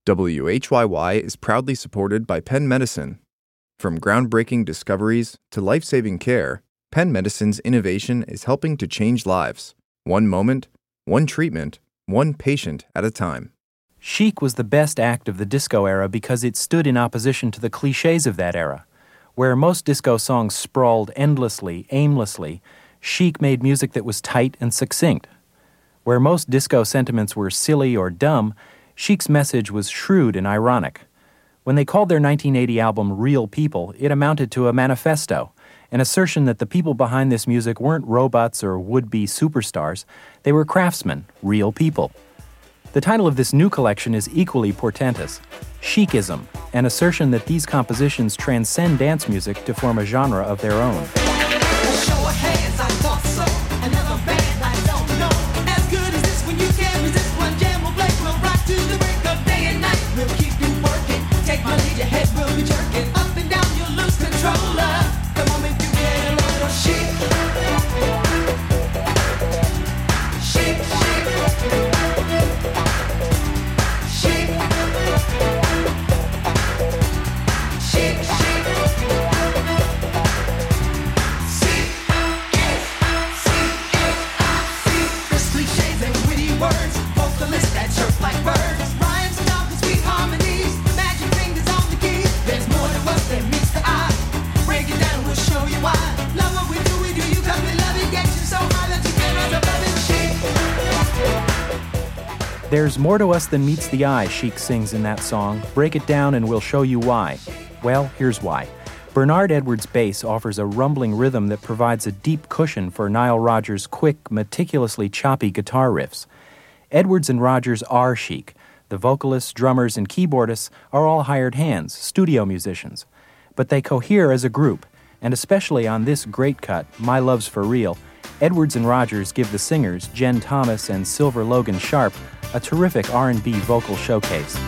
WHYY is proudly supported by Penn Medicine. From groundbreaking discoveries to life-saving care, Penn Medicine's innovation is helping to change lives. One moment, one treatment, one patient at a time. Chic was the best act of the disco era because it stood in opposition to the cliches of that era. Where most disco songs sprawled endlessly, aimlessly, Chic made music that was tight and succinct. Where most disco sentiments were silly or dumb, Chic's message was shrewd and ironic. When they called their 1980 album Real People, it amounted to a manifesto, an assertion that the people behind this music weren't robots or would-be superstars. They were craftsmen, real people. The title of this new collection is equally portentous, Chicism, an assertion that these compositions transcend dance music to form a genre of their own. There's more to us than meets the eye, Chic sings in that song. Break it down and we'll show you why. Well, here's why. Bernard Edwards' bass offers a rumbling rhythm that provides a deep cushion for Nile Rodgers' quick, meticulously choppy guitar riffs. Edwards and Rodgers are Chic. The vocalists, drummers, and keyboardists are all hired hands, studio musicians. But they cohere as a group, and especially on this great cut, My Love's for Real, Edwards and Rodgers give the singers, Jen Thomas and Silver Logan Sharp, a terrific R&B vocal showcase.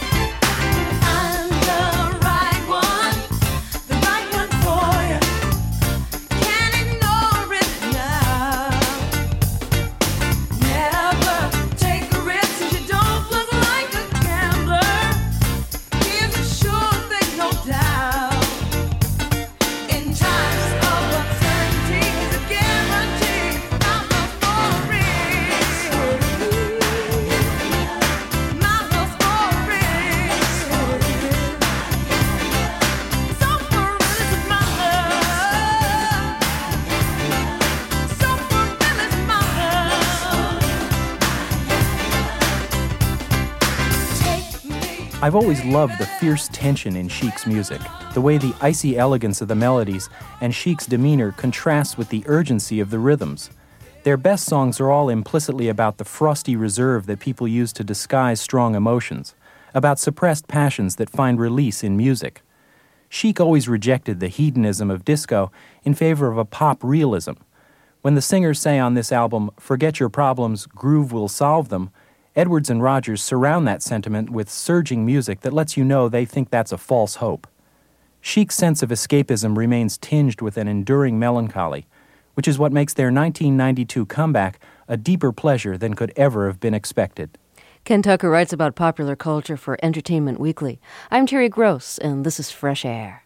I've always loved the fierce tension in Chic's music, the way the icy elegance of the melodies and Chic's demeanor contrasts with the urgency of the rhythms. Their best songs are all implicitly about the frosty reserve that people use to disguise strong emotions, about suppressed passions that find release in music. Chic always rejected the hedonism of disco in favor of a pop realism. When the singers say on this album, "Forget your problems, groove will solve them," Edwards and Rodgers surround that sentiment with surging music that lets you know they think that's a false hope. Chic's sense of escapism remains tinged with an enduring melancholy, which is what makes their 1992 comeback a deeper pleasure than could ever have been expected. Ken Tucker writes about popular culture for Entertainment Weekly. I'm Terry Gross, and this is Fresh Air.